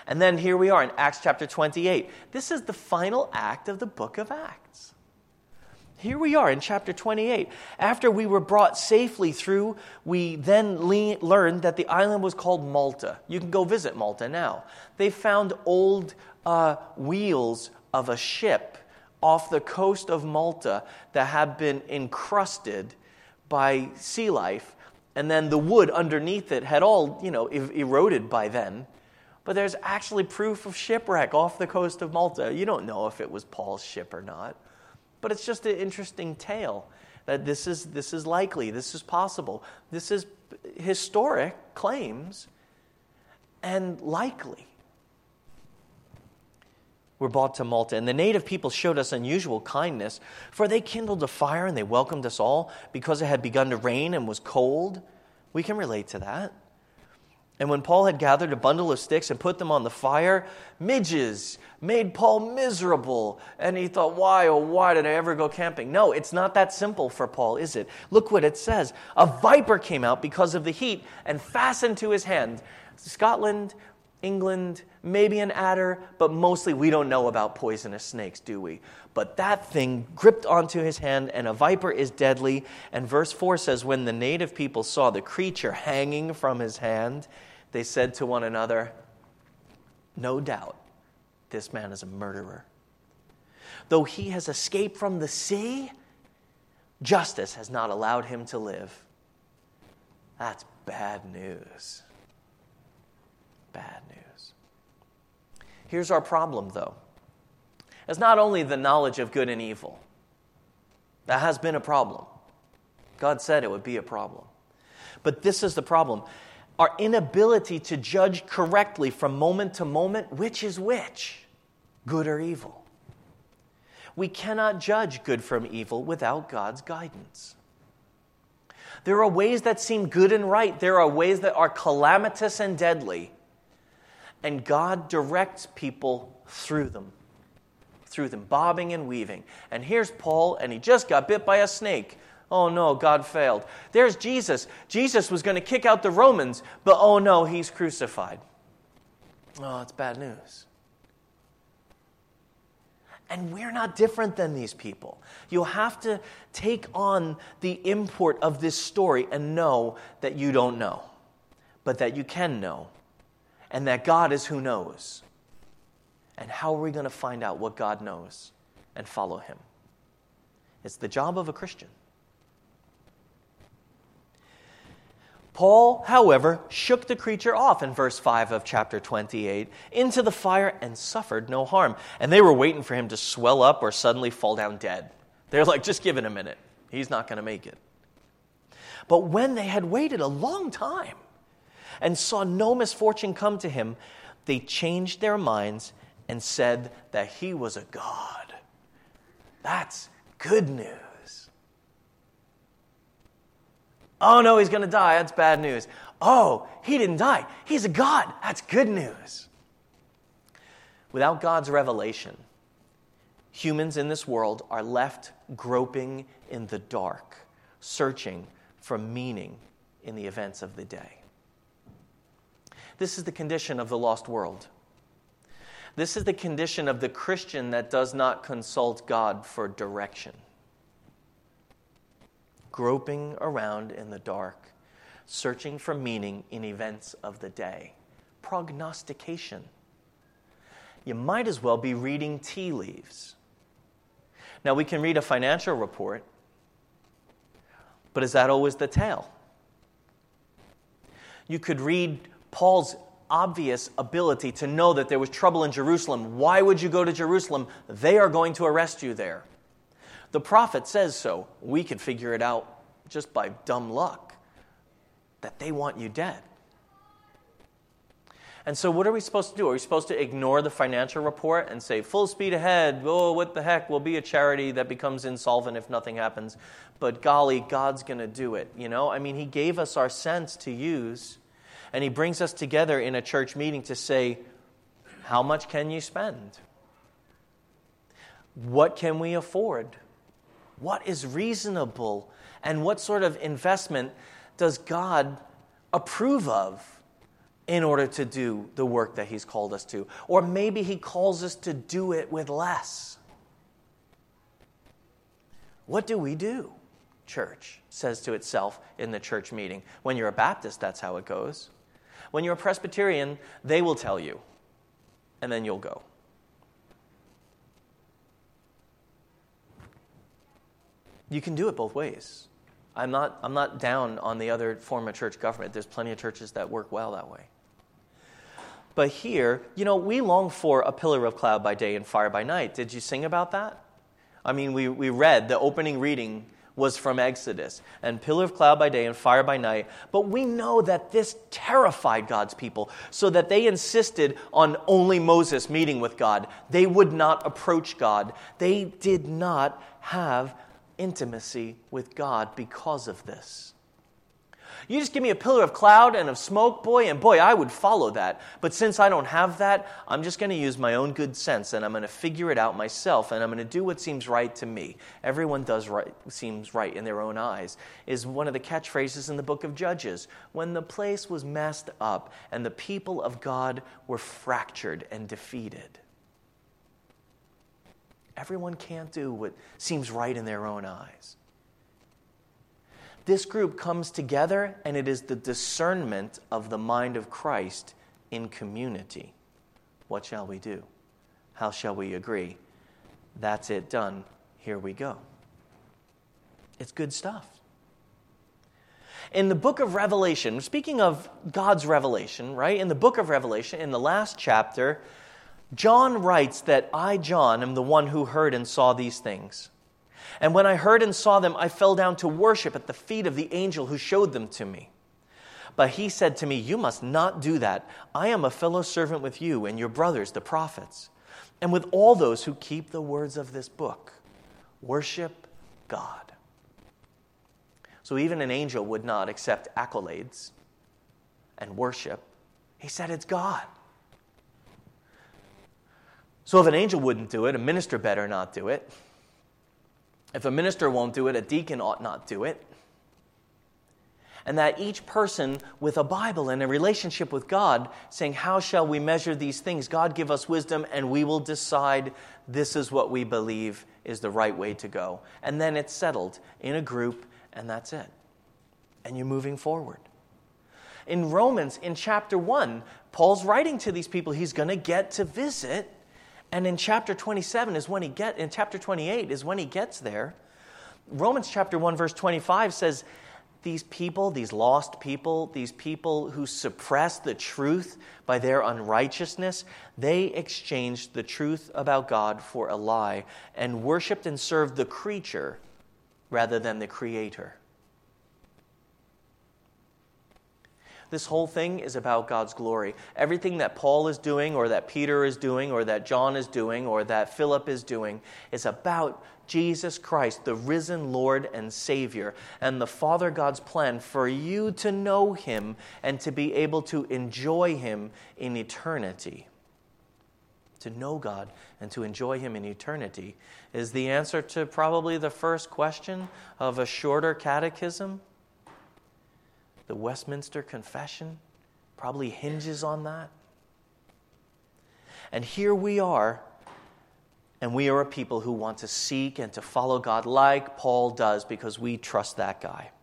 And then here we are in Acts chapter 28. This is the final act of the book of Acts. Here we are in chapter 28. After we were brought safely through, we then learned that the island was called Malta. You can go visit Malta now. They found old wheels of a ship off the coast of Malta that had been encrusted by sea life, and then the wood underneath it had all, eroded by then. But there's actually proof of shipwreck off the coast of Malta. You don't know if it was Paul's ship or not. But it's just an interesting tale that this is likely, this is possible. This is historic claims and likely. We're brought to Malta, and the native people showed us unusual kindness, for they kindled a fire and they welcomed us all because it had begun to rain and was cold. We can relate to that. And when Paul had gathered a bundle of sticks and put them on the fire, midges made Paul miserable. And he thought, why did I ever go camping? No, it's not that simple for Paul, is it? Look what it says. A viper came out because of the heat and fastened to his hand. Scotland, England, maybe an adder, but mostly we don't know about poisonous snakes, do we? But that thing gripped onto his hand, and a viper is deadly. And verse 4 says, when the native people saw the creature hanging from his hand, they said to one another, no doubt, this man is a murderer. Though he has escaped from the sea, justice has not allowed him to live. That's bad news. Bad news. Here's our problem, though. It's not only the knowledge of good and evil. That has been a problem. God said it would be a problem. But this is the problem. Our inability to judge correctly from moment to moment which is which, good or evil. We cannot judge good from evil without God's guidance. There are ways that seem good and right. There are ways that are calamitous and deadly. And God directs people through them, bobbing and weaving. And here's Paul, and he just got bit by a snake. Oh no, God failed. There's Jesus. Jesus was going to kick out the Romans, but oh no, he's crucified. Oh, it's bad news. And we're not different than these people. You'll have to take on the import of this story and know that you don't know, but that you can know, and that God is who knows. And how are we going to find out what God knows and follow him? It's the job of a Christian. Paul, however, shook the creature off in verse 5 of chapter 28 into the fire and suffered no harm. And they were waiting for him to swell up or suddenly fall down dead. They're like, just give it a minute. He's not going to make it. But when they had waited a long time and saw no misfortune come to him, they changed their minds and said that he was a god. That's good news. Oh, no, he's going to die. That's bad news. Oh, he didn't die. He's a god. That's good news. Without God's revelation, humans in this world are left groping in the dark, searching for meaning in the events of the day. This is the condition of the lost world. This is the condition of the Christian that does not consult God for direction. Groping around in the dark, searching for meaning in events of the day. Prognostication. You might as well be reading tea leaves. Now, we can read a financial report, but is that always the tale? You could read Paul's obvious ability to know that there was trouble in Jerusalem. Why would you go to Jerusalem? They are going to arrest you there. The prophet says so. We could figure it out just by dumb luck, that they want you dead. And so what are we supposed to do? Are we supposed to ignore the financial report and say, full speed ahead, oh, what the heck, we'll be a charity that becomes insolvent if nothing happens, but golly, God's going to do it, He gave us our sense to use, and he brings us together in a church meeting to say, how much can you spend? What can we afford? What is reasonable? And what sort of investment does God approve of? in order to do the work that he's called us to. Or maybe he calls us to do it with less. What do we do? Church says to itself in the church meeting. When you're a Baptist, that's how it goes. When you're a Presbyterian, they will tell you, and then you'll go. You can do it both ways. I'm not down on the other form of church government. There's plenty of churches that work well that way. But here, we long for a pillar of cloud by day and fire by night. Did you sing about that? I mean, we read, the opening reading was from Exodus, and pillar of cloud by day and fire by night. But we know that this terrified God's people, so that they insisted on only Moses meeting with God. They would not approach God. They did not have intimacy with God because of this. You just give me a pillar of cloud and of smoke, boy, I would follow that. But since I don't have that, I'm just going to use my own good sense, and I'm going to figure it out myself, and I'm going to do what seems right to me. Everyone does right, seems right in their own eyes, is one of the catchphrases in the book of Judges. When the place was messed up and the people of God were fractured and defeated. Everyone can't do what seems right in their own eyes. This group comes together, and it is the discernment of the mind of Christ in community. What shall we do? How shall we agree? That's it done. Here we go. It's good stuff. In the book of Revelation, speaking of God's revelation, right? In the book of Revelation, in the last chapter, John writes that I, John, am the one who heard and saw these things. And when I heard and saw them, I fell down to worship at the feet of the angel who showed them to me. But he said to me, you must not do that. I am a fellow servant with you and your brothers, the prophets, and with all those who keep the words of this book. Worship God. So even an angel would not accept accolades and worship. He said it's God. So if an angel wouldn't do it, a minister better not do it. If a minister won't do it, a deacon ought not do it. And that each person with a Bible and a relationship with God saying, how shall we measure these things? God give us wisdom and we will decide this is what we believe is the right way to go. And then it's settled in a group and that's it. And you're moving forward. In Romans, in chapter 1, Paul's writing to these people he's going to get to visit. And in chapter 27 is when in chapter 28 is when he gets there. Romans chapter 1 verse 25 says, these people, these lost people, these people who suppress the truth by their unrighteousness, they exchanged the truth about God for a lie and worshiped and served the creature rather than the Creator. This whole thing is about God's glory. Everything that Paul is doing, or that Peter is doing, or that John is doing, or that Philip is doing, is about Jesus Christ, the risen Lord and Savior, and the Father God's plan for you to know Him and to be able to enjoy Him in eternity. To know God and to enjoy Him in eternity is the answer to probably the first question of a shorter catechism. The Westminster Confession probably hinges on that. And here we are, and we are a people who want to seek and to follow God like Paul does because we trust that guy.